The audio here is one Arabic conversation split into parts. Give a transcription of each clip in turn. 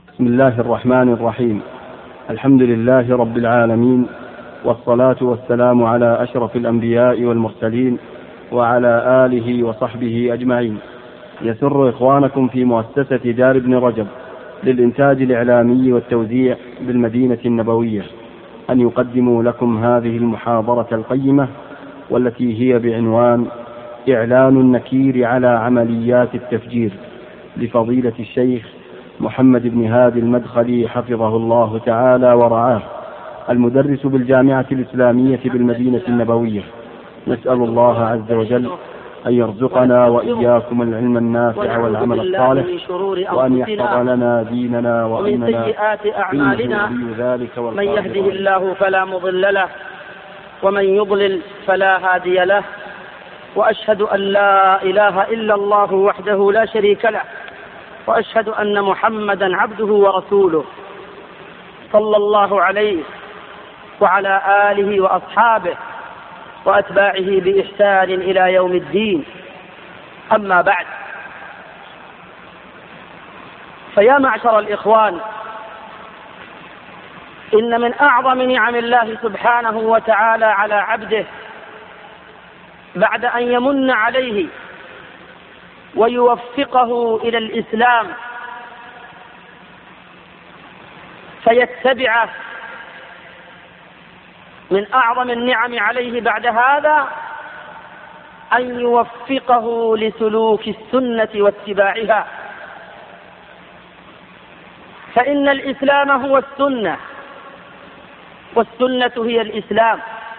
بسم الله الرحمن الرحيم. الحمد لله رب العالمين، والصلاة والسلام على أشرف الأنبياء والمرسلين وعلى آله وصحبه أجمعين. يسر إخوانكم في مؤسسة دار ابن رجب للإنتاج الإعلامي والتوزيع بالمدينة النبوية أن يقدموا لكم هذه المحاضرة القيمة، والتي هي بعنوان إعلان النكير على عمليات التفجير، لفضيلة الشيخ محمد بن هادي المدخلي حفظه الله تعالى ورعاه، المدرس بالجامعة الإسلامية بالمدينة النبوية. نسأل الله عز وجل أن يرزقنا وإياكم العلم النافع والعمل الصالح، وأن يحفظ لنا ديننا ومن سيئات أعمالنا. من يهده الله فلا مضل له، ومن يضلل فلا هادي له، وأشهد أن لا إله إلا الله وحده لا شريك له، وأشهد أن محمدا عبده ورسوله، صلى الله عليه وعلى آله وأصحابه وأتباعه بإحسان إلى يوم الدين. أما بعد، فيا معشر الإخوان، إن من أعظم نعم الله سبحانه وتعالى على عبده بعد أن يمن عليه ويوفقه إلى الإسلام فيتبعه، من أعظم النعم عليه بعد هذا أن يوفقه لسلوك السنة واتباعها، فإن الإسلام هو السنة، والسنة هي الإسلام،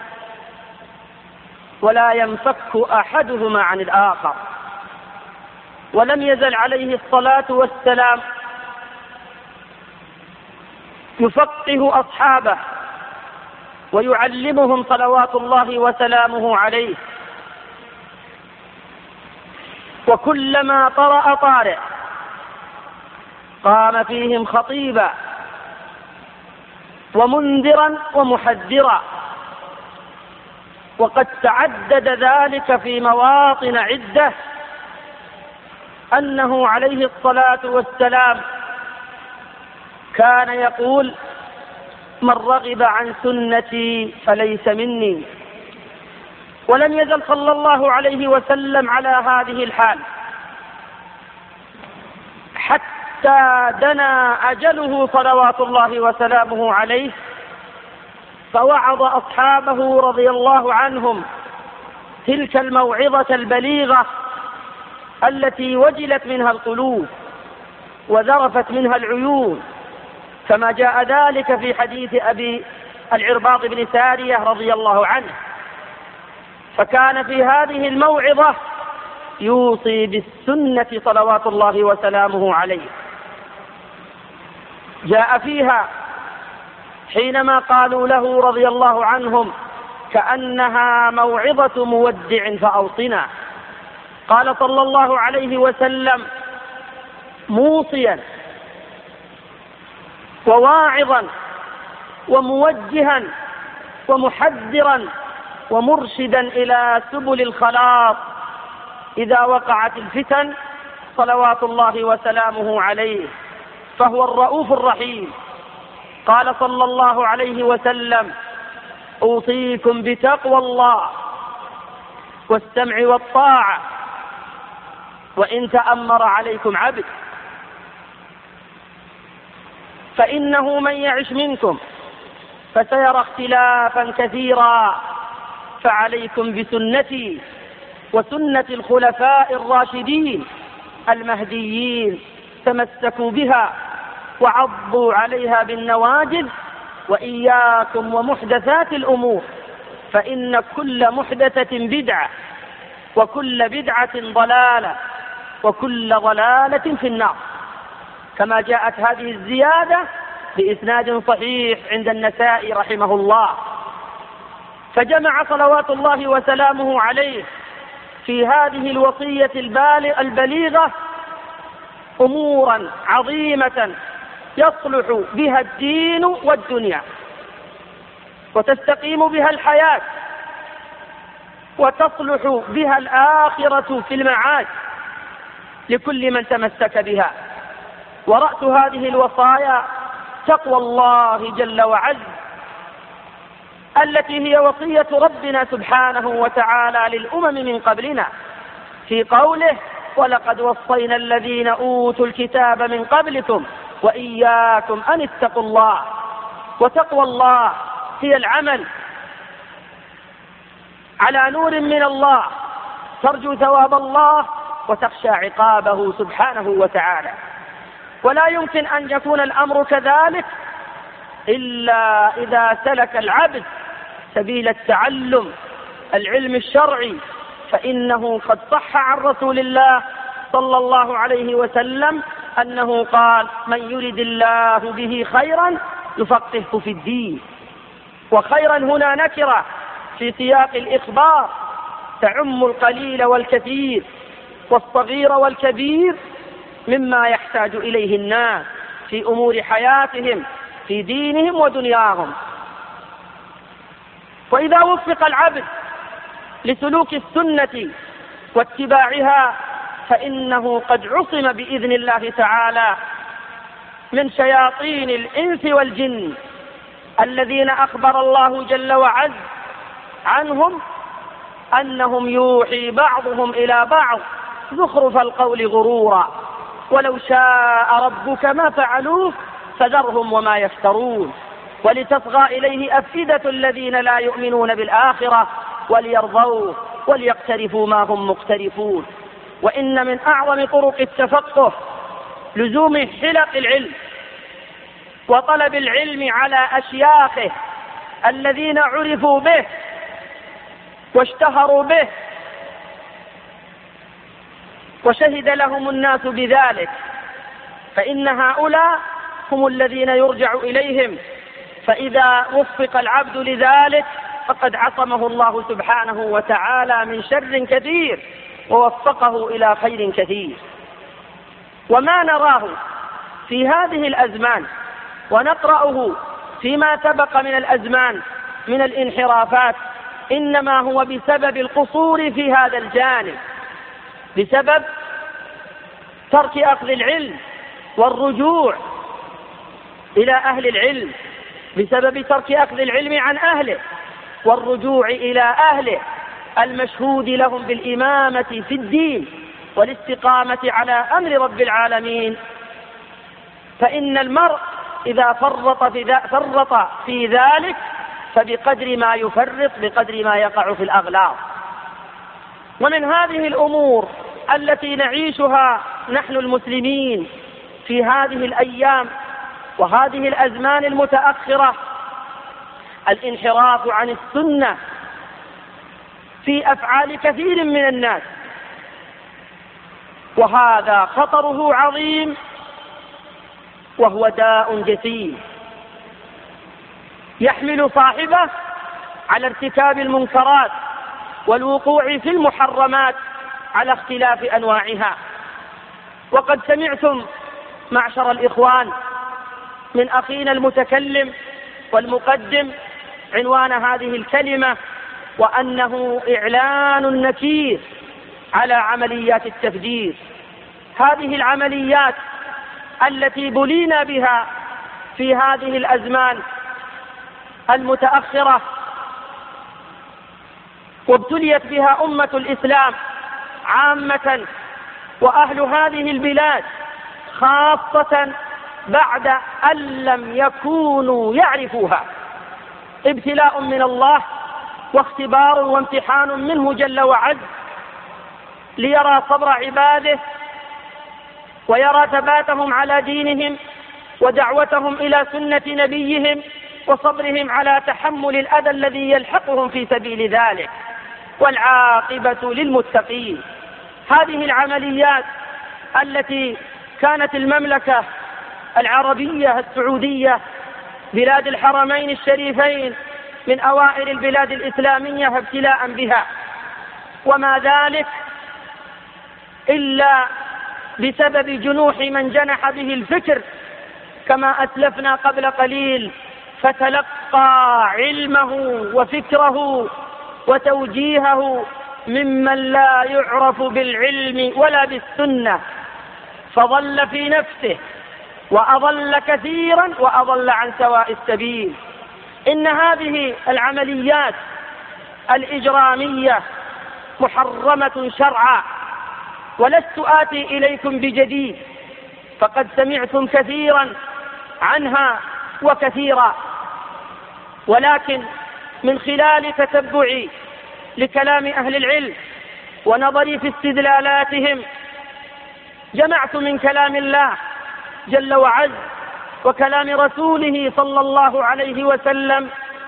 ولا ينفك أحدهما عن الآخر. ولم يزل عليه الصلاة والسلام يفقه أصحابه ويعلمهم صلوات الله وسلامه عليه، وكلما طرأ طارئ قام فيهم خطيبا ومنذرا ومحذرا، وقد تعدد ذلك في مواطن عدة، أنه عليه الصلاة والسلام كان يقول: من رغب عن سنتي فليس مني. ولم يزل صلى الله عليه وسلم على هذه الحال حتى دنا أجله صلوات الله وسلامه عليه، فوعظ أصحابه رضي الله عنهم تلك الموعظة البليغة التي وجلت منها القلوب وذرفت منها العيون، كما جاء ذلك في حديث أبي العرباض بن سارية رضي الله عنه. فكان في هذه الموعظة يوصي بالسنة صلوات الله وسلامه عليه. جاء فيها حينما قالوا له رضي الله عنهم: كأنها موعظة مودع فأوصنا. قال صلى الله عليه وسلم موصيا وواعظا وموجها ومحذرا ومرشدا إلى سبل الخلاص إذا وقعت الفتن صلوات الله وسلامه عليه، فهو الرؤوف الرحيم. قال صلى الله عليه وسلم: أوصيكم بتقوى الله والسمع والطاعة وإن تأمر عليكم عبد، فإنه من يعش منكم فسيرى اختلافا كثيرا، فعليكم بسنتي وسنة الخلفاء الراشدين المهديين، تمسكوا بها وعضوا عليها بالنواجذ، وإياكم ومحدثات الأمور، فإن كل محدثة بدعة، وكل بدعة ضلالة، وكل ضلالة في النار، كما جاءت هذه الزيادة بإسناد صحيح عند النسائي رحمه الله. فجمع صلوات الله وسلامه عليه في هذه الوصية البليغة أمورا عظيمة يصلح بها الدين والدنيا، وتستقيم بها الحياة، وتصلح بها الآخرة في المعاد لكل من تمسك بها. ورأس هذه الوصايا تقوى الله جل وعز، التي هي وصية ربنا سبحانه وتعالى للأمم من قبلنا في قوله: ولقد وصينا الذين أوتوا الكتاب من قبلكم وإياكم أن اتقوا الله. وتقوى الله هي العمل على نور من الله، ترجو ثواب الله وتخشى عقابه سبحانه وتعالى. ولا يمكن أن يكون الأمر كذلك إلا إذا سلك العبد سبيل التعلم، العلم الشرعي، فإنه قد صح عن رسول الله صلى الله عليه وسلم أنه قال: من يرد الله به خيرا يفقهه في الدين. وخيرا هنا نكرة في سياق الإخبار تعم القليل والكثير والصغير والكبير مما يحتاج إليه الناس في أمور حياتهم في دينهم ودنياهم. وإذا وفق العبد لسلوك السنة واتباعها فإنه قد عصم بإذن الله تعالى من شياطين الإنس والجن الذين أخبر الله جل وعز عنهم أنهم يوحي بعضهم إلى بعض زخرف القول غرورا ولو شاء ربك ما فعلوه فذرهم وما يفترون ولتصغى إليه أفئدة الذين لا يؤمنون بالآخرة وليرضوه وليقترفوا ما هم مقترفون. وإن من أعظم طرق التفقه لزوم حلق العلم وطلب العلم على أشياخه الذين عرفوا به واشتهروا به وشهد لهم الناس بذلك، فإن هؤلاء هم الذين يرجع إليهم، فإذا وفق العبد لذلك فقد عصمه الله سبحانه وتعالى من شر كثير ووفقه إلى خير كثير. وما نراه في هذه الأزمان ونقرأه فيما سبق من الأزمان من الانحرافات إنما هو بسبب القصور في هذا الجانب، بسبب ترك أخذ العلم والرجوع إلى أهل العلم، بسبب ترك أخذ العلم عن أهله والرجوع إلى أهله المشهود لهم بالإمامة في الدين والاستقامة على أمر رب العالمين. فإن المرء إذا فرط في ذلك فبقدر ما يفرط بقدر ما يقع في الأغلاط. ومن هذه الأمور التي نعيشها نحن المسلمين في هذه الأيام وهذه الأزمان المتأخرة الانحراف عن السنة في أفعال كثير من الناس، وهذا خطره عظيم وهو داء جسيم يحمل صاحبه على ارتكاب المنكرات والوقوع في المحرمات على اختلاف أنواعها. وقد سمعتم معشر الإخوان من أخينا المتكلم والمقدم عنوان هذه الكلمة، وأنه إعلان نكير على عمليات التفجير. هذه العمليات التي بلينا بها في هذه الأزمان المتأخرة وابتليت بها أمة الإسلام عامة وأهل هذه البلاد خاصة بعد أن لم يكونوا يعرفوها، ابتلاء من الله واختبار وامتحان منه جل وعز ليرى صبر عباده ويرى ثباتهم على دينهم ودعوتهم إلى سنة نبيهم وصبرهم على تحمل الأذى الذي يلحقهم في سبيل ذلك، والعاقبة للمتقين. هذه العمليات التي كانت المملكة العربية السعودية بلاد الحرمين الشريفين من أوائل البلاد الإسلامية ابتلاء بها، وما ذلك إلا بسبب جنوح من جنح به الفكر كما أسلفنا قبل قليل، فتلقى علمه وفكره وتوجيهه ممن لا يعرف بالعلم ولا بالسنة، فظل في نفسه وأضل كثيرا وأضل عن سواء السبيل. إن هذه العمليات الإجرامية محرمة شرعا، ولست آتي إليكم بجديد، فقد سمعتم كثيرا عنها وكثيرا، ولكن من خلال تتبعي لكلام أهل العلم ونظري في استدلالاتهم جمعت من كلام الله جل وعز وكلام رسوله صلى الله عليه وسلم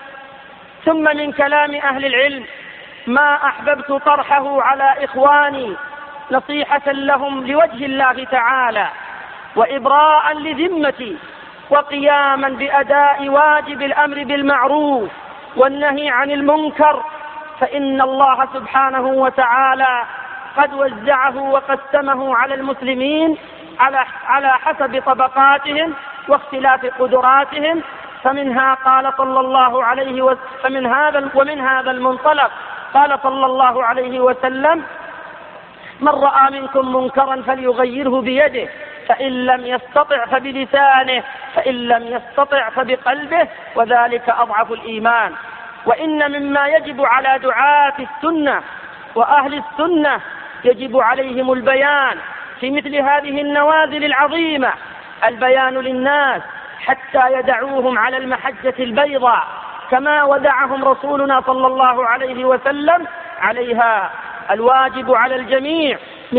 ثم من كلام أهل العلم ما أحببت طرحه على إخواني نصيحة لهم لوجه الله تعالى وإبراء لذمتي وقياما بأداء واجب الأمر بالمعروف والنهي عن المنكر، فإن الله سبحانه وتعالى قد وزعه وقسمه على المسلمين على حسب طبقاتهم واختلاف قدراتهم. فمنها قال صلى الله عليه ومن هذا المنطلق قال صلى الله عليه وسلم: من رأى منكم منكرا فليغيره بيده، فإن لم يستطع فبلسانه، فإن لم يستطع فبقلبه، وذلك أضعف الإيمان. وإن مما يجب على دعاة السنة وأهل السنة يجب عليهم البيان في مثل هذه النوازل العظيمة، البيان للناس حتى يدعوهم على المحجة البيضاء كما ودعهم رسولنا صلى الله عليه وسلم عليها. الواجب على الجميع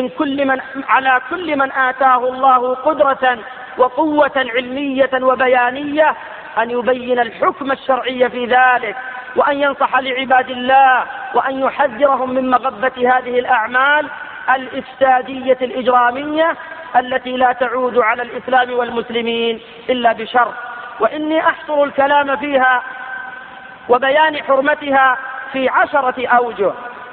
على كل من آتاه الله قدرة وقوة علمية وبيانية أن يبين الحكم الشرعي في ذلك، وأن ينصح لعباد الله، وأن يحذرهم من مغبة هذه الأعمال الإفسادية الإجرامية التي لا تعود على الإسلام والمسلمين إلا بشر. وإني أحصر الكلام فيها وبيان حرمتها في 10 أوجه.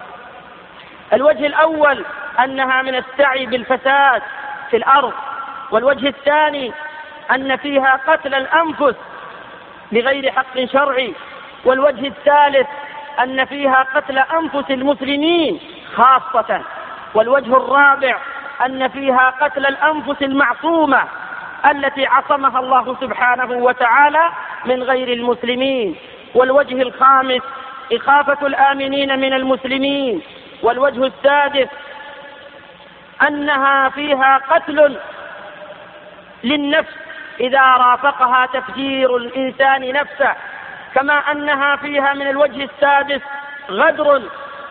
الوجه الأول أنها من السعي بالفساد في الأرض، والوجه الثاني أن فيها قتل الأنفس بغير حق شرعي، والوجه الثالث أن فيها قتل أنفس المسلمين خاصة، والوجه الرابع أن فيها قتل الأنفس المعصومة التي عصمها الله سبحانه وتعالى من غير المسلمين، والوجه الخامس إخافة الآمنين من المسلمين، والوجه السادس أنها فيها قتل للنفس إذا رافقها تفجير الإنسان نفسه، كما أنها فيها من الوجه السادس غدر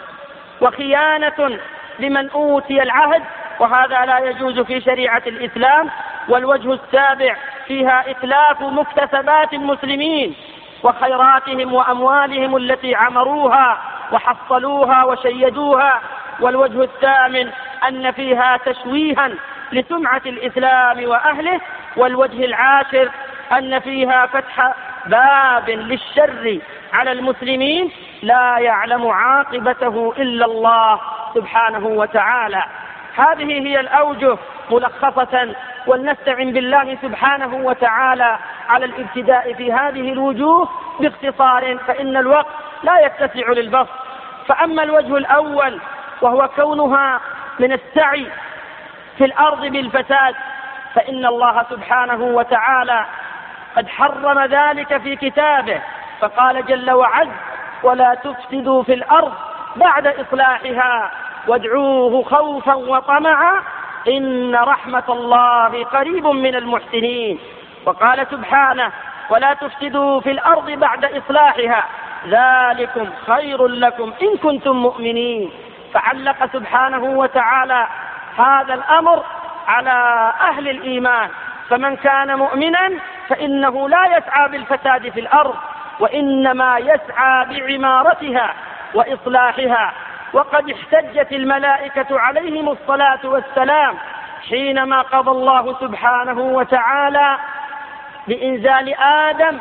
وخيانة لمن أوتي العهد، وهذا لا يجوز في شريعة الإسلام. والوجه السابع فيها إتلاف مكتسبات المسلمين وخيراتهم وأموالهم التي عمروها وحصلوها وشيدوها. والوجه الثامن أن فيها تشويها لسمعة الإسلام وأهله. والوجه العاشر أن فيها فتح باب للشر على المسلمين لا يعلم عاقبته إلا الله سبحانه وتعالى. هذه هي الأوجه ملخصة، ولنستعن بالله سبحانه وتعالى على الابتداء في هذه الوجوه باختصار، فإن الوقت لا يتسع للبسط. فأما الوجه الأول وهو كونها من السعي في الأرض بالفساد، فإن الله سبحانه وتعالى قد حرم ذلك في كتابه، فقال جل وعز: ولا تفسدوا في الأرض بعد إصلاحها وادعوه خوفا وطمعا إن رحمة الله قريب من المحسنين. وقال سبحانه: ولا تفسدوا في الأرض بعد إصلاحها ذلكم خير لكم إن كنتم مؤمنين. فعلق سبحانه وتعالى هذا الأمر على أهل الإيمان، فمن كان مؤمنا فإنه لا يسعى بالفساد في الأرض، وإنما يسعى بعمارتها وإصلاحها. وقد احتجت الملائكة عليهم الصلاة والسلام حينما قضى الله سبحانه وتعالى بإنزال آدم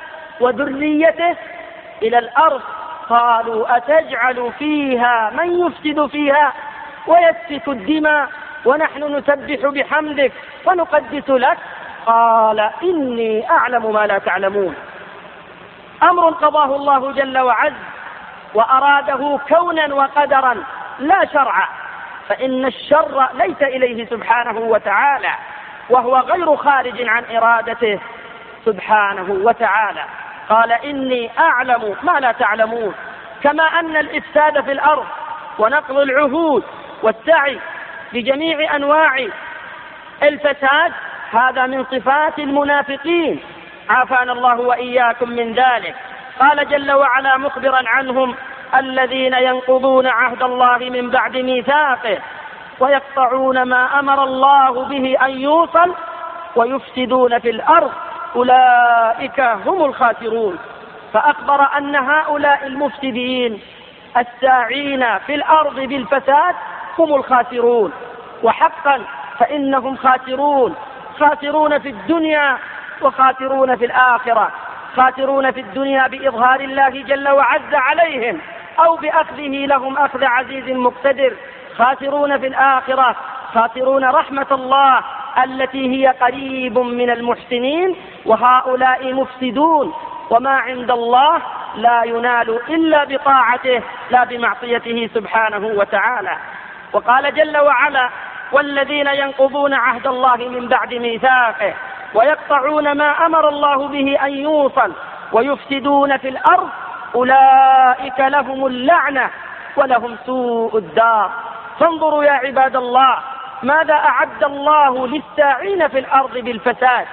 وذريته إلى الأرض، قالوا: أتجعل فيها من يفسد فيها ويسفك الدماء ونحن نسبح بحمدك ونقدس لك؟ قال: إني أعلم ما لا تعلمون. أمر قضاه الله جل وعز وأراده كونا وقدرا لا شرعا، فإن الشر ليس إليه سبحانه وتعالى، وهو غير خارج عن إرادته سبحانه وتعالى. قال إني أعلم ما لا تعلمون. كما أن الإفساد في الأرض ونقض العهود والسعي بجميع أنواع الفساد هذا من صفات المنافقين، عافانا الله وإياكم من ذلك. قال جل وعلا مخبرا عنهم: الذين ينقضون عهد الله من بعد ميثاقه ويقطعون ما أمر الله به أن يوصل ويفسدون في الأرض أولئك هم الخاسرون. فأخبر أن هؤلاء المفسدين الساعين في الأرض بالفساد هم الخاسرون، وحقا فإنهم خاسرون، خاسرون في الدنيا وخاسرون في الآخرة. خاسرون في الدنيا بإظهار الله جل وعز عليهم أو بأخذه لهم أخذ عزيز مقتدر. خاسرون في الآخرة، خاسرون رحمة الله التي هي قريب من المحسنين، وهؤلاء مفسدون، وما عند الله لا ينال إلا بطاعته لا بمعصيته سبحانه وتعالى. وقال جل وعلا: والذين ينقضون عهد الله من بعد ميثاقه ويقطعون ما أمر الله به أن يوصل ويفسدون في الأرض أولئك لهم اللعنة ولهم سوء الدار. فانظروا يا عباد الله ماذا أعد الله للساعين في الأرض بالفساد،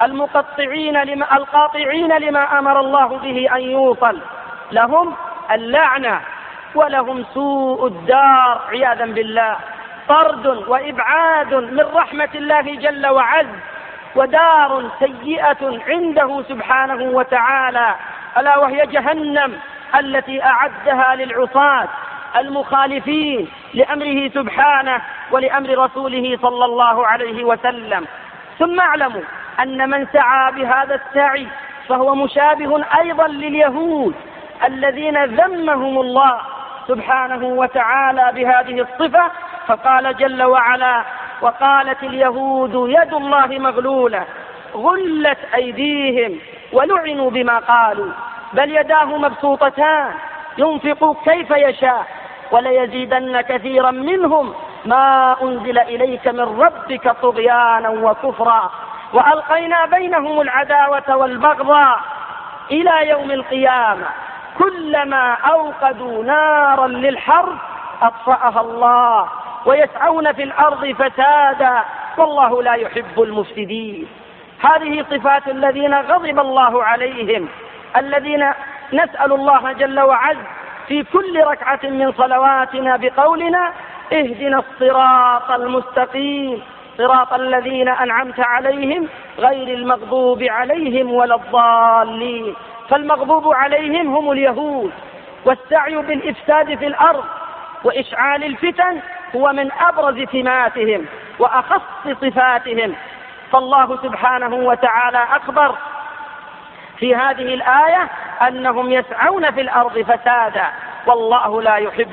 القاطعين لما أمر الله به أن يوصل، لهم اللعنة ولهم سوء الدار عياذا بالله. طرد وإبعاد من رحمة الله جل وعز، ودار سيئة عنده سبحانه وتعالى، ألا وهي جهنم التي أعدها للعصاة المخالفين لأمره سبحانه ولأمر رسوله صلى الله عليه وسلم. ثم اعلموا أن من سعى بهذا السعي فهو مشابه أيضا لليهود الذين ذمهم الله سبحانه وتعالى بهذه الصفة. فقال جل وعلا: وقالت اليهود يد الله مغلولة غلت أيديهم ولعنوا بما قالوا بل يداه مبسوطتان ينفق كيف يشاء وليزيدن كثيرا منهم ما أنزل إليك من ربك طغيانا وكفرا وألقينا بينهم العداوة والبغضاء إلى يوم القيامة كلما أوقدوا نارا للحرب أطفأها الله ويسعون في الأرض فسادا والله لا يحب المفسدين. هذه صفات الذين غضب الله عليهم، الذين نسأل الله جل وعز في كل ركعة من صلواتنا بقولنا: اهدنا الصراط المستقيم صراط الذين أنعمت عليهم غير المغضوب عليهم ولا الضالين. فالمغضوب عليهم هم اليهود، والسعي بالإفساد في الأرض وإشعال الفتن هو من أبرز سماتهم وأخص صفاتهم. فالله سبحانه وتعالى أخبر في هذه الآية أنهم يسعون في الأرض فسادا والله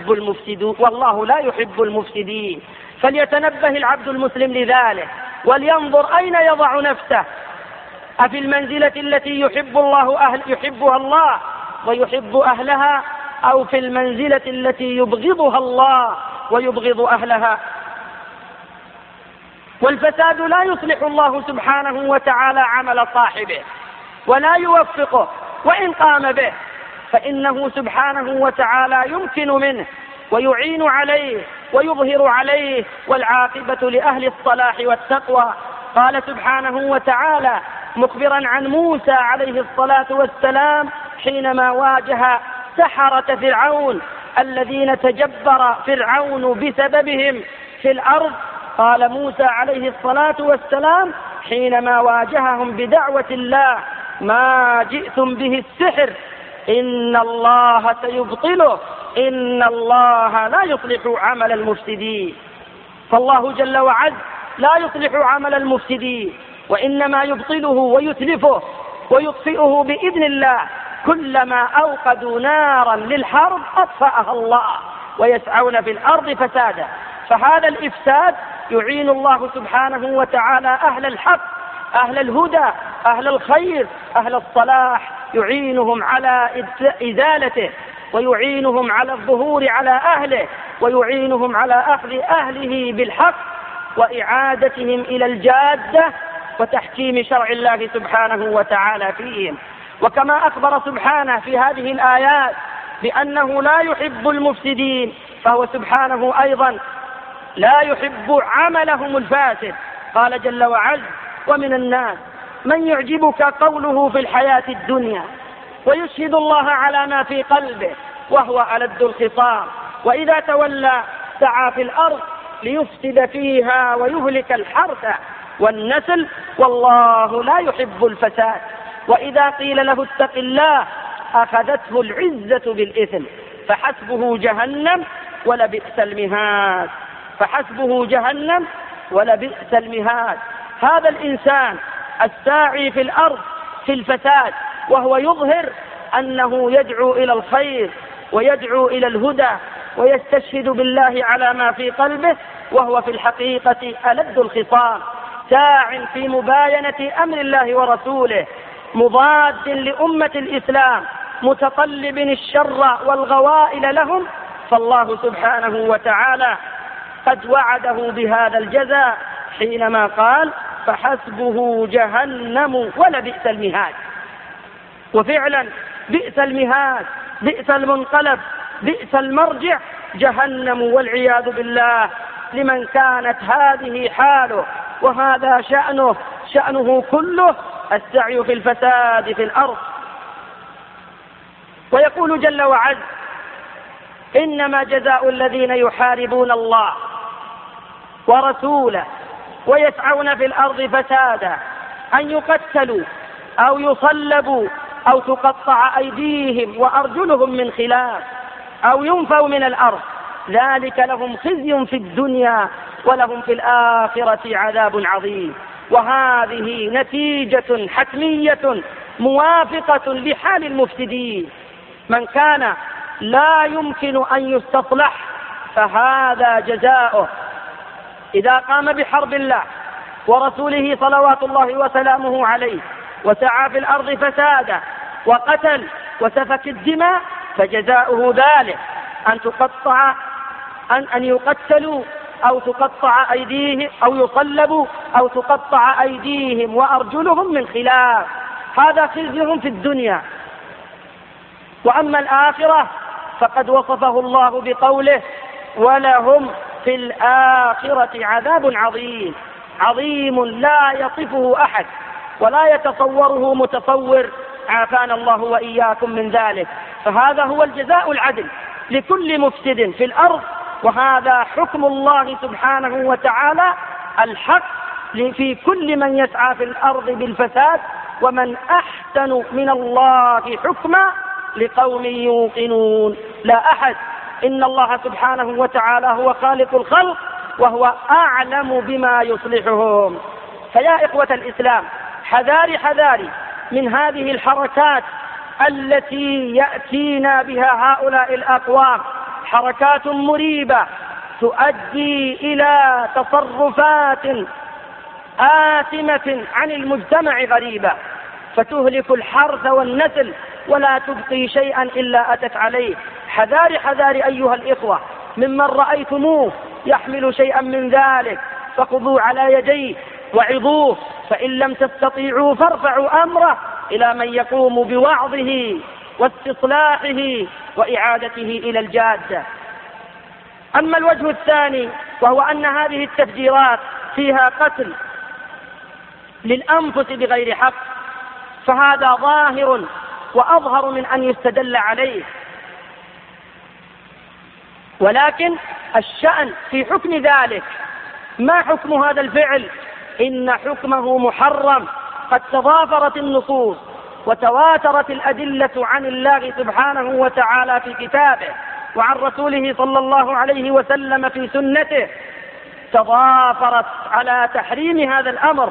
لا يحب المفسدين. فليتنبه العبد المسلم لذلك ولينظر أين يضع نفسه، أفي المنزلة التي يحبها الله ويحب أهلها، أو في المنزلة التي يبغضها الله ويبغض أهلها. والفساد لا يصلح الله سبحانه وتعالى عمل صاحبه ولا يوفقه وإن قام به، فإنه سبحانه وتعالى يمكن منه ويعين عليه ويظهر عليه، والعاقبة لأهل الصلاح والتقوى. قال سبحانه وتعالى مخبرا عن موسى عليه الصلاة والسلام حينما واجه سحرة فرعون الذين تجبر فرعون بسببهم في الأرض، قال موسى عليه الصلاة والسلام حينما واجههم بدعوة الله: ما جئتم به السحر إن الله سيبطله إن الله لا يصلح عمل المفسدين. فالله جل وعز لا يصلح عمل المفسدين، وإنما يبطله ويتلفه ويطفئه بإذن الله. كلما أوقدوا نارا للحرب أطفأها الله ويسعون في الأرض فسادا. فهذا الإفساد يعين الله سبحانه وتعالى أهل الحق، أهل الهدى، أهل الخير، أهل الصلاح، يعينهم على إزالته ويعينهم على الظهور على أهله ويعينهم على أخذ أهله بالحق وإعادتهم إلى الجادة وتحكيم شرع الله سبحانه وتعالى فيهم. وكما أخبر سبحانه في هذه الآيات بأنه لا يحب المفسدين، فهو سبحانه أيضا لا يحب عملهم الفاسد. قال جل وعز: ومن الناس من يعجبك قوله في الحياة الدنيا ويشهد الله على ما في قلبه وهو ألد الخصام وإذا تولى سعى في الأرض ليفسد فيها ويهلك الحرث والنسل والله لا يحب الفساد. وإذا قيل له اتق الله أخذته العزة بالإثم فحسبه جهنم ولبئس المهاد. فحسبه جهنم ولبئس المهاد. هذا الإنسان الساعي في الأرض في الفساد وهو يظهر أنه يدعو إلى الخير ويدعو إلى الهدى ويستشهد بالله على ما في قلبه، وهو في الحقيقة ألد الخصام، ساع في مباينة أمر الله ورسوله، مضاد لأمة الإسلام، متطلب الشر والغوائل لهم. فالله سبحانه وتعالى قد وعده بهذا الجزاء حينما قال: فحسبه جهنم ولبئس المهاد. وفعلا بئس المهاد، بئس المنقلب، بئس المرجع، جهنم والعياذ بالله لمن كانت هذه حاله وهذا شأنه كله السعي في الفساد في الأرض. ويقول جل وعز: إنما جزاء الذين يحاربون الله ورسوله ويسعون في الأرض فسادا أن يقتلوا أو يصلبوا أو تقطع أيديهم وأرجلهم من خلاف أو ينفوا من الأرض ذلك لهم خزي في الدنيا ولهم في الآخرة عذاب عظيم. وهذه نتيجة حتمية موافقة لحال المفسدين. من كان لا يمكن أن يستصلح فهذا جزاؤه. إذا قام بحرب الله ورسوله صلوات الله وسلامه عليه وسعى في الأرض فسادا وقتل وسفك الدماء فجزاؤه ذلك أن يقتلوا أو تقطع أيديهم أو يصلبوا أو تقطع أيديهم وأرجلهم من خلاف. هذا خزيهم في الدنيا. وأما الآخرة فقد وصفه الله بقوله: ولهم في الآخرة عذاب عظيم. عظيم لا يصفه أحد ولا يتصوره متصور، عافانا الله وإياكم من ذلك. فهذا هو الجزاء العدل لكل مفسد في الأرض، وهذا حكم الله سبحانه وتعالى الحق في كل من يسعى في الأرض بالفساد. ومن أحسن من الله حكما لقوم يوقنون. لا أحد. إن الله سبحانه وتعالى هو خالق الخلق وهو أعلم بما يصلحهم. فيا إخوة الإسلام، حذاري من هذه الحركات التي يأتينا بها هؤلاء الأقوام، حركات مريبة تؤدي إلى تصرفات آثمة عن المجتمع غريبة، فتهلك الحرث والنسل ولا تبقي شيئا إلا أتت عليه. حذاري أيها الإخوة ممن رأيتموه يحمل شيئا من ذلك، فخذوا على يديه وعظوه، فإن لم تستطيعوا فارفعوا أمره إلى من يقوم بوعظه واستصلاحه وإعادته إلى الجادة. أما الوجه الثاني وهو أن هذه التفجيرات فيها قتل للأنفس بغير حق، فهذا ظاهر وأظهر من أن يستدل عليه. ولكن الشأن في حكم ذلك، ما حكم هذا الفعل؟ إن حكمه محرم. قد تضافرت النصوص وتواترت الأدلة عن الله سبحانه وتعالى في كتابه وعن رسوله صلى الله عليه وسلم في سنته، تضافرت على تحريم هذا الأمر.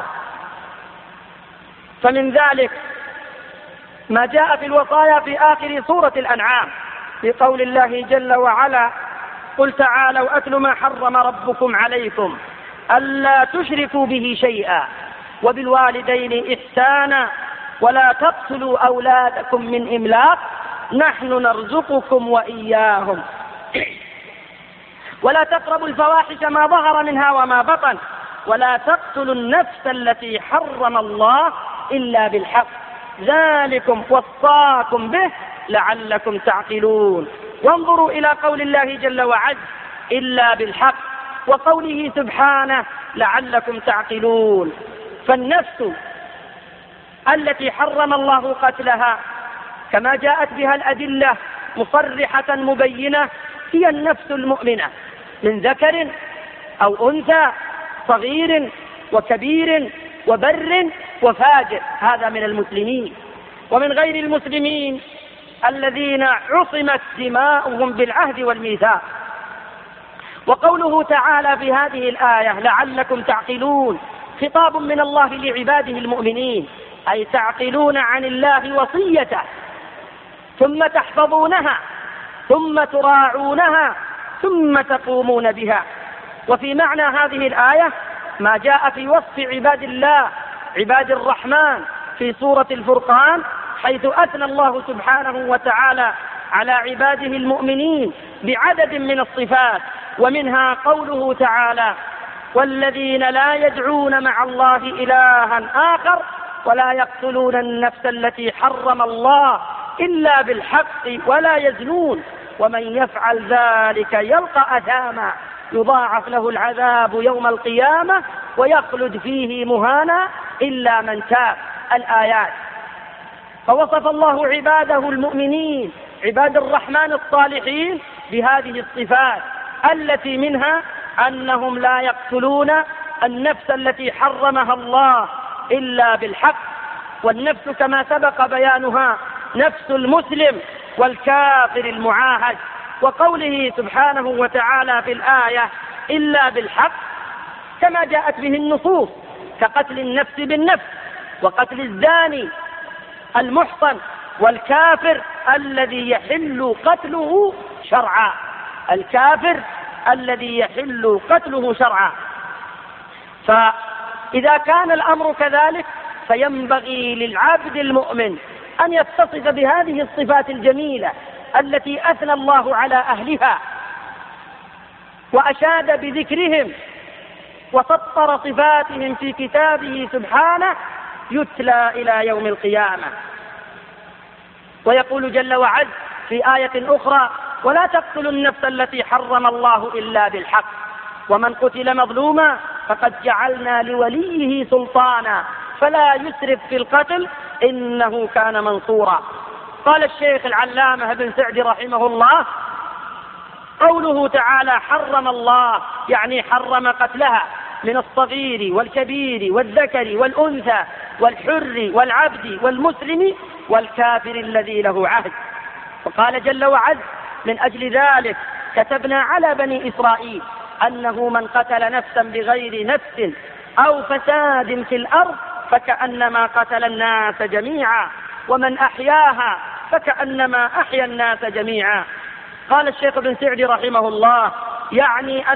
فمن ذلك ما جاء في الوصايا في آخر سورة الأنعام في قول الله جل وعلا: قل تعالوا أتل ما حرم ربكم عليكم ألا تشركوا به شيئا وبالوالدين إحسانا ولا تقتلوا أولادكم من إملاق نحن نرزقكم وإياهم ولا تقربوا الفواحش ما ظهر منها وما بطن ولا تقتلوا النفس التي حرم الله إلا بالحق ذلكم وصاكم به لعلكم تعقلون. وانظروا إلى قول الله جل وعز إلا بالحق، وقوله سبحانه لعلكم تعقلون. فالنفس التي حرم الله قتلها كما جاءت بها الأدلة مصرحة مبينة هي النفس المؤمنة من ذكر أو أنثى، صغير وكبير وبر وفاجر، هذا من المسلمين. ومن غير المسلمين الذين عصمت دماؤهم بالعهد والميثاق. وقوله تعالى في هذه الآية لعلكم تعقلون خطاب من الله لعباده المؤمنين، أي تعقلون عن الله وصيته ثم تحفظونها ثم تراعونها ثم تقومون بها. وفي معنى هذه الآية ما جاء في وصف عباد الله عباد الرحمن في سورة الفرقان، حيث أثنى الله سبحانه وتعالى على عباده المؤمنين بعدد من الصفات، ومنها قوله تعالى والذين لا يدعون مع الله إلها آخر ولا يقتلون النفس التي حرم الله إلا بالحق ولا يزنون ومن يفعل ذلك يلقى أثاما يضاعف له العذاب يوم القيامة ويخلد فيه مهانا إلا من تاب. الآيات. فوصف الله عباده المؤمنين عباد الرحمن الصالحين بهذه الصفات التي منها أنهم لا يقتلون النفس التي حرمها الله إلا بالحق، والنفس كما سبق بيانها نفس المسلم والكافر المعاهد. وقوله سبحانه وتعالى في الآية إلا بالحق كما جاءت به النصوص كقتل النفس بالنفس وقتل الزاني المحصن والكافر الذي يحل قتله شرعا، الكافر الذي يحل قتله شرعا. فإذا كان الأمر كذلك فينبغي للعبد المؤمن أن يتصف بهذه الصفات الجميلة التي أثنى الله على أهلها وأشاد بذكرهم وسطر صفاتهم في كتابه سبحانه يتلى إلى يوم القيامة. ويقول جل وعز في آية أخرى ولا تقتلوا النفس التي حرم الله إلا بالحق ومن قتل مظلوما فقد جعلنا لوليه سلطانا فلا يسرف في القتل إنه كان منصورا. قال الشيخ العلامة ابن سعدي رحمه الله قوله تعالى حرم الله يعني حرم قتلها من الصغير والكبير والذكر والأنثى والحر والعبد والمسلم والكافر الذي له عهد. وقال جل وعز من أجل ذلك كتبنا على بني إسرائيل أنه من قتل نفسا بغير نفس أو فساد في الأرض فكأنما قتل الناس جميعا ومن أحياها فكأنما أحيا الناس جميعا. قال الشيخ ابن سعدي رحمه الله يعني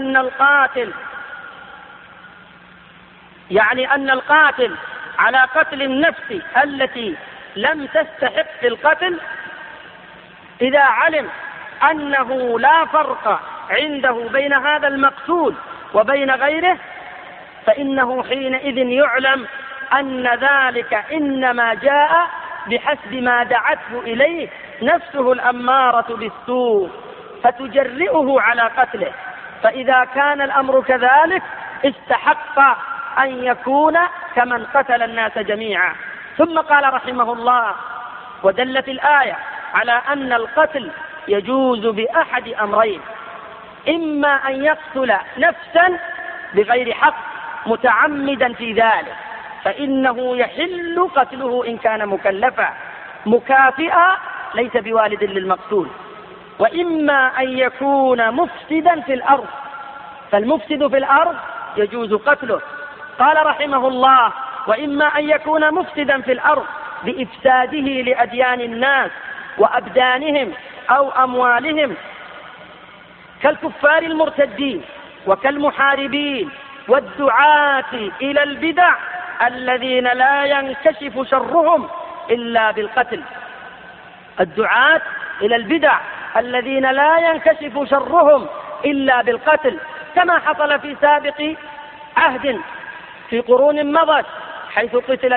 أن القاتل على قتل النفس التي لم تستحق القتل إذا علم أنه لا فرق عنده بين هذا المقتول وبين غيره فإنه حينئذ يعلم أن ذلك إنما جاء بحسب ما دعته إليه نفسه الأمارة بالسوء فتجرئه على قتله، فإذا كان الأمر كذلك استحق أن يكون كمن قتل الناس جميعا. ثم قال رحمه الله ودلت الآية على أن القتل يجوز بأحد أمرين، إما أن يقتل نفسا بغير حق متعمدا في ذلك فإنه يحل قتله إن كان مكلفا مكافئا ليس بوالد للمقتول، وإما أن يكون مفسدا في الأرض فالمفسد في الأرض يجوز قتله. قال رحمه الله وإما أن يكون مفسدا في الأرض بإفساده لأديان الناس وأبدانهم أو أموالهم كالكفار المرتدين وكالمحاربين والدعاة إلى البدع الذين لا ينكشف شرهم إلا بالقتل، الدعاة إلى البدع الذين لا ينكشف شرهم إلا بالقتل كما حصل في سابق عهد في قرون مضت، حيث قتل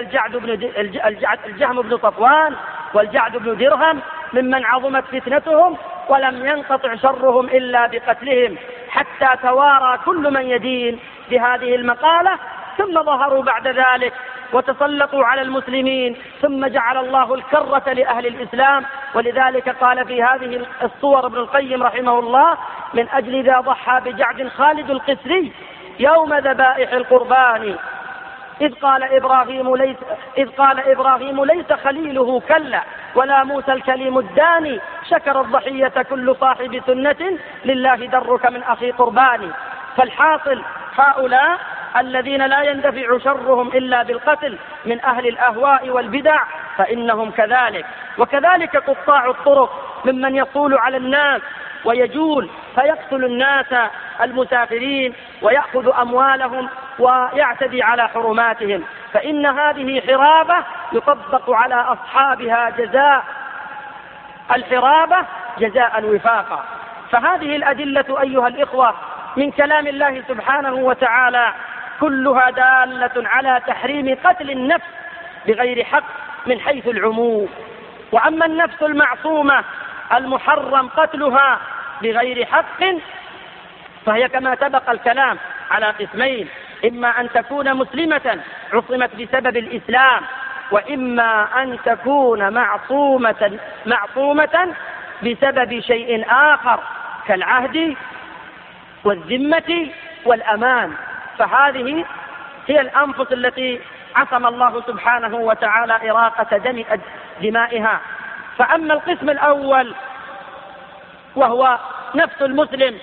الجهم بن صفوان والجعد بن درهم ممن عظمت فتنتهم ولم ينقطع شرهم إلا بقتلهم، حتى توارى كل من يدين بهذه المقالة، ثم ظهروا بعد ذلك وتسلطوا على المسلمين، ثم جعل الله الكرة لأهل الإسلام. ولذلك قال في هذه الصور ابن القيم رحمه الله: من أجل ذا ضحى بجعد خالد القسري يوم ذبائح القربان، إذ قال إبراهيم ليس خليله كلا، ولا موسى الكليم الداني، شكر الضحية كل صاحب سنة، لله درك من أخي قرباني. فالحاصل هؤلاء الذين لا يندفع شرهم إلا بالقتل من أهل الأهواء والبدع فإنهم كذلك. وكذلك قطاع الطرق ممن يطول على الناس ويجول فيقتل الناس المسافرين ويأخذ أموالهم ويعتدي على حرماتهم، فإن هذه حرابة يطبق على أصحابها جزاء الحرابة جزاء وفاقا. فهذه الأدلة أيها الإخوة من كلام الله سبحانه وتعالى كلها دالة على تحريم قتل النفس بغير حق من حيث العموم. وأما النفس المعصومة المحرم قتلها بغير حق فهي كما سبق الكلام على قسمين: إما أن تكون مسلمة عصمت بسبب الإسلام، وإما أن تكون معصومة بسبب شيء آخر كالعهد والذمة والأمان. فهذه هي الأنفس التي عصم الله سبحانه وتعالى إراقة دمائها. فأما القسم الأول وهو نفس المسلم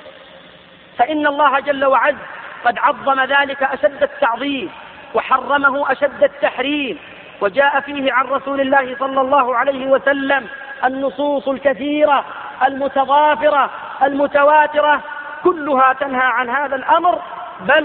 فإن الله جل وعز قد عظم ذلك أشد التعظيم وحرمه أشد التحريم، وجاء فيه عن رسول الله صلى الله عليه وسلم النصوص الكثيرة المتضافرة المتواترة كلها تنهى عن هذا الأمر، بل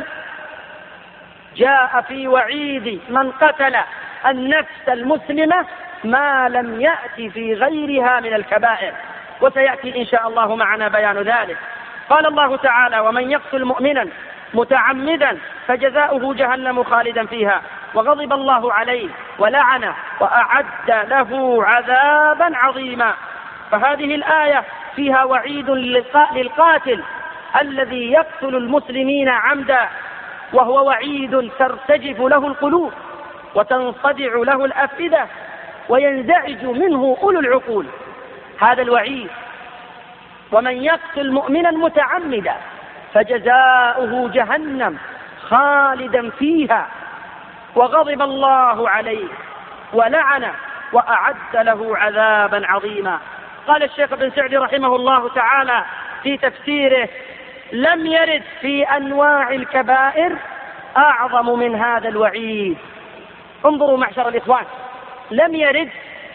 جاء في وعيد من قتل النفس المسلمة ما لم يأتي في غيرها من الكبائر، وسيأتي إن شاء الله معنا بيان ذلك. قال الله تعالى: ومن يقتل مؤمنا متعمدا فجزاؤه جهنم خالدا فيها وغضب الله عليه ولعنه وأعد له عذابا عظيما. فهذه الآية فيها وعيد للقاتل الذي يقتل المسلمين عمدا، وهو وعيد ترتجف له القلوب وتنصدع له الأفئدة وينزعج منه أولو العقول. هذا الوعيد: ومن يقتل مؤمنا متعمدا فجزاؤه جهنم خالدا فيها وغضب الله عليه ولعنه وأعد له عذابا عظيما. قال الشيخ ابن سعدي رحمه الله تعالى في تفسيره: لم يرد في أنواع الكبائر أعظم من هذا الوعيد. انظروا معشر الإخوان، لم يرد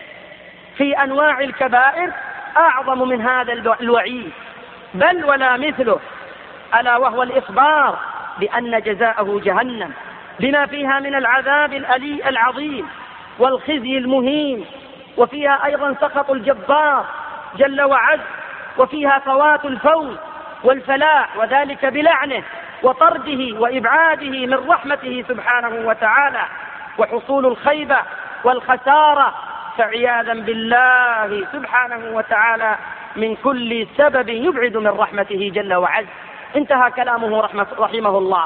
في أنواع الكبائر أعظم من هذا الوعيد، بل ولا مثله، ألا وهو الإخبار بأن جزاءه جهنم بما فيها من العذاب العظيم والخزي المهين، وفيها أيضا سخط الجبار جل وعز، وفيها فوات الفوز والفلاح، وذلك بلعنه وطرده وإبعاده من رحمته سبحانه وتعالى، وحصول الخيبة والخسارة، فعياذا بالله سبحانه وتعالى من كل سبب يبعد من رحمته جل وعز. انتهى كلامه رحمه الله.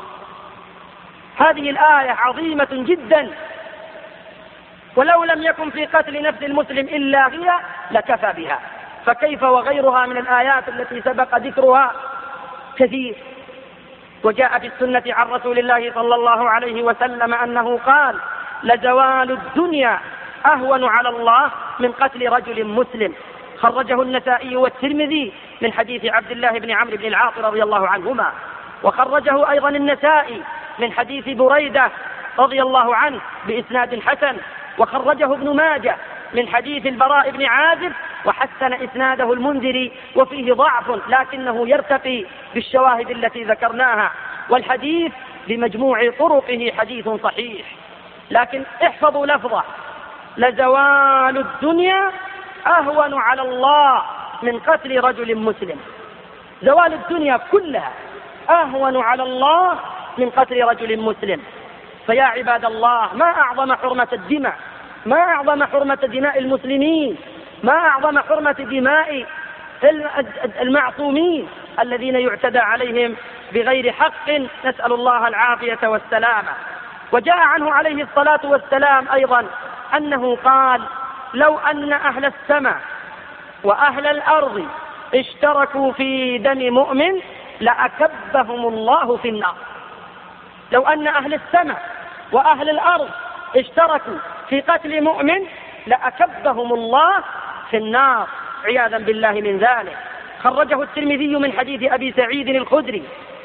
هذه الآية عظيمة جدا، ولو لم يكن في قتل نفس المسلم إلا هي لكفى بها، فكيف وغيرها من الآيات التي سبق ذكرها كثير. وجاء في السنة عن رسول الله صلى الله عليه وسلم أنه قال: لزوال الدنيا أهون على الله من قتل رجل مسلم. خرجه النسائي والترمذي من حديث عبد الله بن عمرو بن العاص رضي الله عنهما، وخرجه أيضا النسائي من حديث بريدة رضي الله عنه بإسناد حسن، وخرجه ابن ماجه من حديث البراء بن عازب وحسن إسناده المنذري، وفيه ضعف لكنه يرتقي بالشواهد التي ذكرناها، والحديث بمجموع طرقه حديث صحيح. لكن احفظوا لفظه: لزوال الدنيا أهون على الله من قتل رجل مسلم. زوال الدنيا كلها أهون على الله من قتل رجل مسلم. فيا عباد الله، ما أعظم حرمة الدماء، ما أعظم حرمة دماء المسلمين، ما أعظم حرمة دماء المعصومين الذين يعتدى عليهم بغير حق، نسأل الله العافية والسلامة. وجاء عنه عليه الصلاة والسلام أيضا أنه قال: لو أن أهل السماء وأهل الأرض اشتركوا في دم مؤمن لأكبهم الله في النار. لو أن أهل السماء وأهل الأرض اشتركوا في قتل مؤمن لأكبهم الله في النار، عياذا بالله من ذلك. خرجه الترمذي من حديث أبي سعيد الخدري،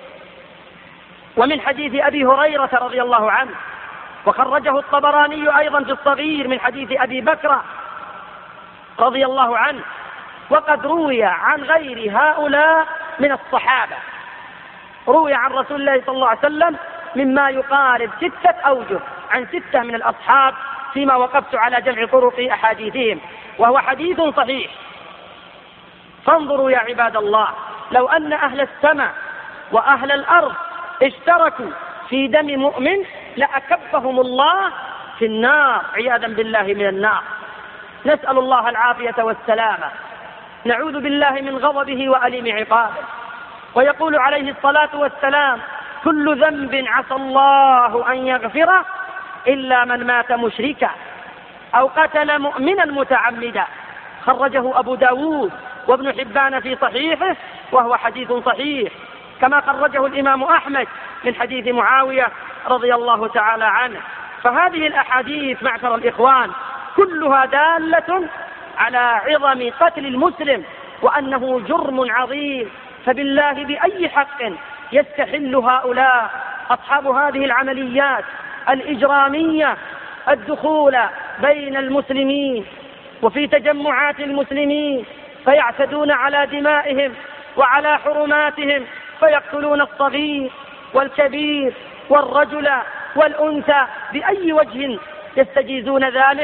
ومن حديث أبي هريرة رضي الله عنه، وخرجه الطبراني أيضا في الصغير من حديث أبي بكر رضي الله عنه. وقد روي عن غير هؤلاء من الصحابة، روي عن رسول الله صلى الله عليه وسلم مما يقارب 6 أوجه عن 6 من الأصحاب، فيما وقفت على جمع طرق أحاديثهم، وهو حديث صحيح. فانظروا يا عباد الله، لو أن أهل السماء وأهل الأرض اشتركوا في دم مؤمن لأكبهم الله في النار، عياذا بالله من النار. نسأل الله العافية والسلامة، نعوذ بالله من غضبه وأليم عقابه. ويقول عليه الصلاة والسلام: كل ذنب عسى الله أن يغفره إلا من مات مشركا أو قتل مؤمنا متعمدا. خرجه أبو داود وابن حبان في صحيحه، وهو حديث صحيح، كما خرجه الإمام أحمد من حديث معاوية رضي الله تعالى عنه. فهذه الأحاديث معشر الإخوان كلها دالة على عظم قتل المسلم وأنه جرم عظيم. فبالله بأي حق يستحل هؤلاء أصحاب هذه العمليات الإجرامية الدخول بين المسلمين وفي تجمعات المسلمين، فيعتدون على دمائهم وعلى حرماتهم، فيقتلون الصغير والكبير والرجل والأنثى؟ بأي وجه يستجيزون ذلك؟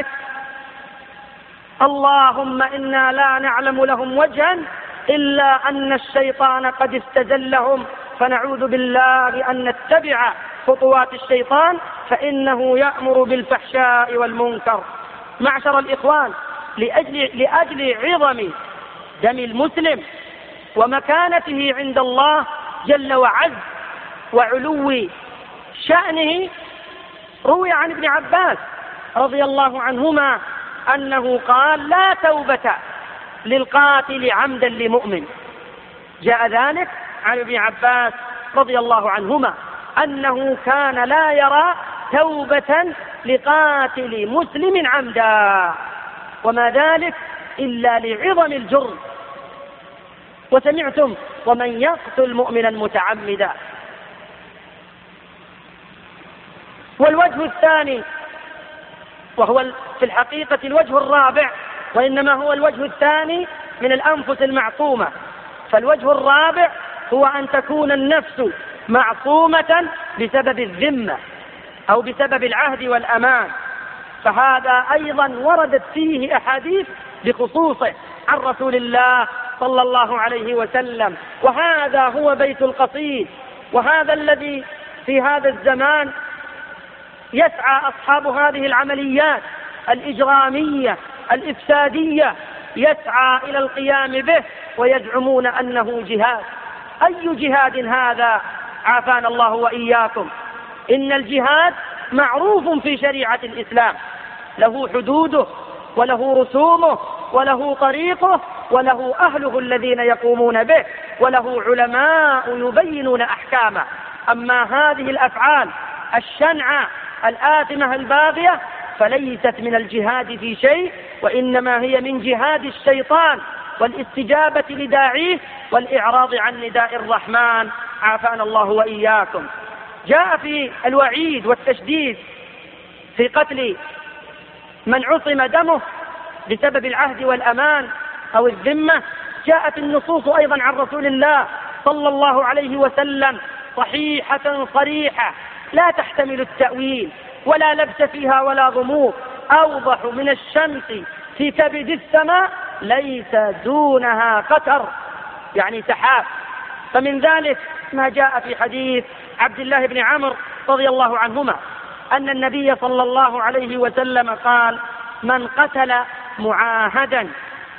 اللهم إنا لا نعلم لهم وجها إلا أن الشيطان قد استزلهم، فنعوذ بالله أن نتبع خطوات الشيطان، فإنه يأمر بالفحشاء والمنكر. معشر الإخوان، لأجل عظم دم المسلم ومكانته عند الله جل وعز وعلو شأنه، روي عن ابن عباس رضي الله عنهما أنه قال: لا توبة للقاتل عمدا لمؤمن. جاء ذلك عن ابن عباس رضي الله عنهما أنه كان لا يرى توبة لقاتل مسلم عمدا، وما ذلك إلا لعظم الجرم. وسمعتم: ومن يقتل مؤمنا متعمدا. والوجه الثاني، وهو في الحقيقة الوجه الرابع، وإنما هو الوجه الثاني من الأنفس المعصومة. فالوجه الرابع هو أن تكون النفس معصومة بسبب الذمة أو بسبب العهد والأمان، فهذا أيضا وردت فيه أحاديث بخصوصه عن رسول الله صلى الله عليه وسلم. وهذا هو بيت القصيد، وهذا الذي في هذا الزمان يسعى أصحاب هذه العمليات الإجرامية الإفسادية يسعى إلى القيام به، ويزعمون أنه جهاد. أي جهاد هذا؟ عافانا الله وإياكم. إن الجهاد معروف في شريعة الإسلام، له حدوده وله رسومه وله طريقه وله أهله الذين يقومون به وله علماء يبينون أحكامه. أما هذه الأفعال الشنعة الآثمة الباغية فليست من الجهاد في شيء، وإنما هي من جهاد الشيطان والاستجابة لداعيه والإعراض عن نداء الرحمن، عافانا الله وإياكم. جاء في الوعيد والتشديد في قتل من عصم دمه بسبب العهد والأمان أو الذمة، جاءت النصوص أيضا عن رسول الله صلى الله عليه وسلم صحيحة صريحة لا تحتمل التأويل ولا لبس فيها ولا غموض، أوضح من الشمس في كبد السماء ليس دونها قتر، يعني سحاب. فمن ذلك ما جاء في حديث عبد الله بن عمرو رضي الله عنهما أن النبي صلى الله عليه وسلم قال: من قتل معاهدا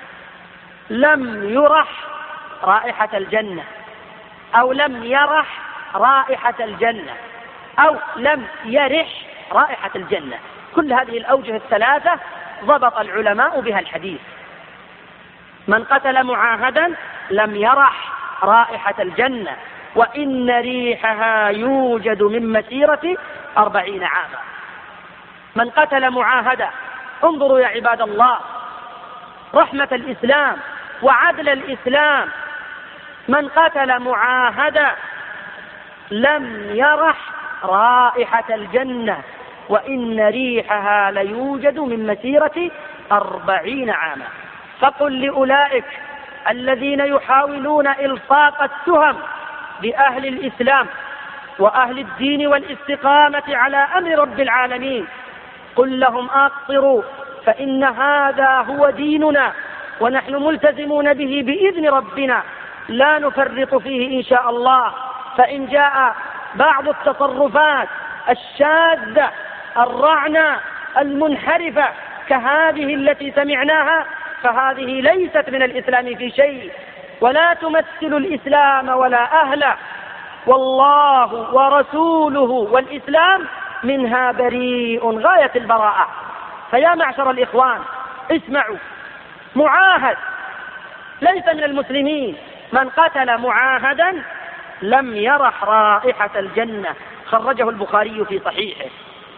لم يرح رائحة الجنة، أو لم يرح رائحة الجنة، أو لم يرح رائحة الجنة. كل هذه الأوجه الثلاثة ضبط العلماء بها الحديث. من قتل معاهدا لم يرح رائحة الجنة، وإن ريحها يوجد من مسيرة 40 عاما. من قتل معاهدا، انظروا يا عباد الله رحمة الإسلام وعدل الإسلام، من قتل معاهدا لم يرح رائحة الجنة، وإن ريحها ليوجد من مسيرة 40 عاما. فقل لأولئك الذين يحاولون إلصاق التهم بأهل الإسلام وأهل الدين والاستقامة على أمر رب العالمين، قل لهم أقصروا، فإن هذا هو ديننا ونحن ملتزمون به بإذن ربنا، لا نفرط فيه إن شاء الله. فإن جاء بعض التصرفات الشاذة الرعنة المنحرفة كهذه التي سمعناها، فهذه ليست من الإسلام في شيء، ولا تمثل الإسلام ولا أهله، والله ورسوله والإسلام منها بريء غاية البراءة. فيا معشر الإخوان اسمعوا، معاهد ليس من المسلمين، من قتل معاهدا لم يرح رائحة الجنة، خرجه البخاري في صحيحه.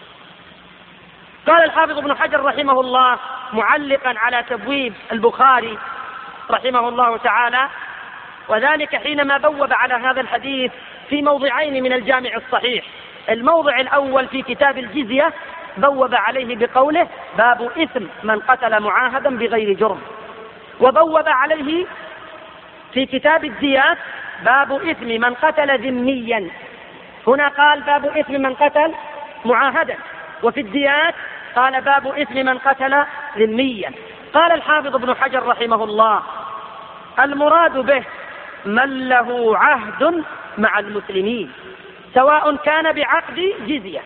قال الحافظ ابن حجر رحمه الله معلقا على تبويب البخاري رحمه الله تعالى، وذلك حينما بوب على هذا الحديث في موضعين من الجامع الصحيح. الموضع الأول في كتاب الجزية بوب عليه بقوله: باب إثم من قتل معاهدا بغير جرم، وبوب عليه في كتاب الديات باب إثم من قتل ذميا. هنا قال باب إثم من قتل معاهدا، وفي الديات قال باب إثم من قتل ذميا. قال الحافظ ابن حجر رحمه الله: المراد به من له عهد مع المسلمين، سواء كان بعقد جزية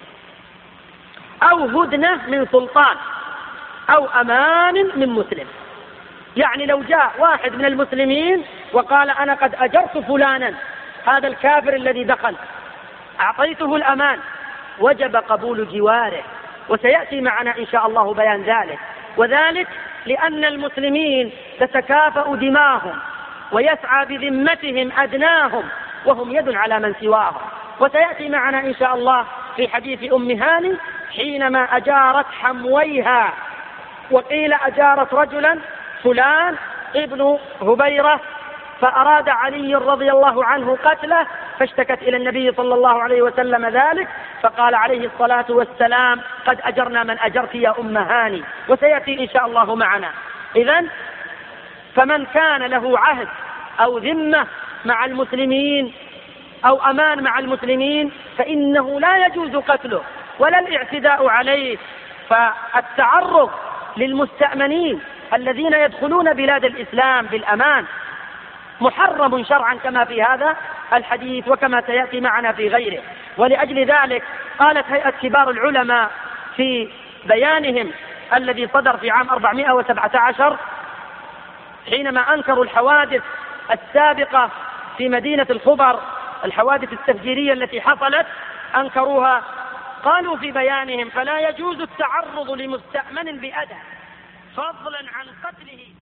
أو هدنة من سلطان أو أمان من مسلم. يعني لو جاء واحد من المسلمين وقال: أنا قد أجرت فلانا، هذا الكافر الذي دخل، أعطيته الأمان، وجب قبول جواره، وسيأتي معنا إن شاء الله بيان ذلك. وذلك لأن المسلمين تتكافأ دماهم ويسعى بذمتهم أدناهم، وهم يد على من سواهم. وسيأتي معنا إن شاء الله في حديث أم هاني حينما أجارت حمويها، وقيل أجارت رجلا فلان ابن هبيرة، فأراد علي رضي الله عنه قتله، فاشتكت إلى النبي صلى الله عليه وسلم ذلك، فقال عليه الصلاة والسلام: قد أجرنا من أجرت يا أم هاني، وسيأتي إن شاء الله معنا. إذن فمن كان له عهد أو ذمة مع المسلمين أو أمان مع المسلمين فإنه لا يجوز قتله ولا الاعتداء عليه. فالتعرض للمستأمنين الذين يدخلون بلاد الإسلام بالأمان محرم شرعا كما في هذا الحديث وكما سيأتي معنا في غيره. ولأجل ذلك قالت هيئة كبار العلماء في بيانهم الذي صدر في عام 417 حينما أنكروا الحوادث السابقة في مدينة الخبر، الحوادث التفجيرية التي حصلت أنكروها، قالوا في بيانهم: فلا يجوز التعرض لمستأمن بأذى فضلا عن قتله